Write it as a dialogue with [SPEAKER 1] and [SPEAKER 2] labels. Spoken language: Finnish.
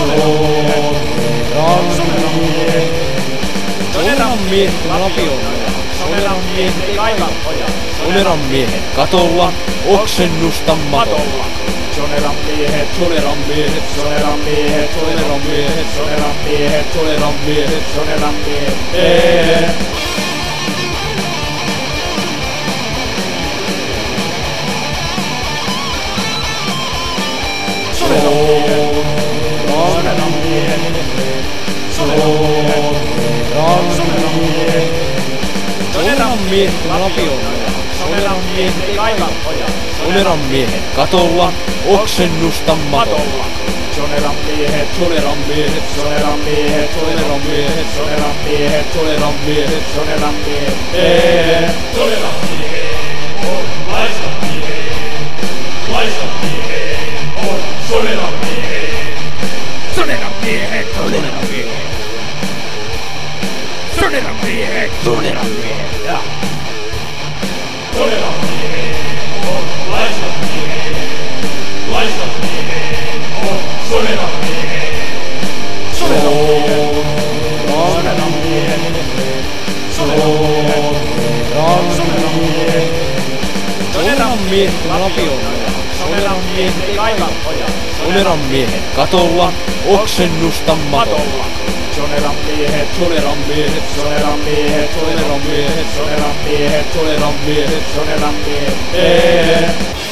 [SPEAKER 1] Soneran miehet lapiolla, Soneran miehet kaivan ojaa, Soneran miehet katolla, oksennusta matolla. Soneran miehet, Soneran miehet, Soneran miehet, Soneran miehet, Soneran miehet, Soneran miehet, Soneran miehet. Soneran miehet, Soneran miehet lapiolla, Soneran miehet kaivan ojaa, Soneran miehet katolla, oksennusta matolla. Soneran miehet, Soneran miehet, Soneran miehet, Soneran miehet, Soneran miehet, Soneran miehet, Soneran miehet.
[SPEAKER 2] Soneran miehet on laiskan miehet, laiskan miehet on Soneran miehet.
[SPEAKER 1] Soneran miehet, Soneran miehet, Soneran miehet, Soneran miehet.
[SPEAKER 2] Soneran miehet on laiskan miehet, laiskan miehet on Soneran miehet.
[SPEAKER 1] Soneran miehet, Soneran miehet lapiolla, Soneran miehet kaivan ojaa, Soneran miehet katolla, oksennusta matolla. Soneran miehet, Soneran miehet, Soneran miehet, Soneran miehet, Soneran miehet, Soneran miehet, Soneran miehet.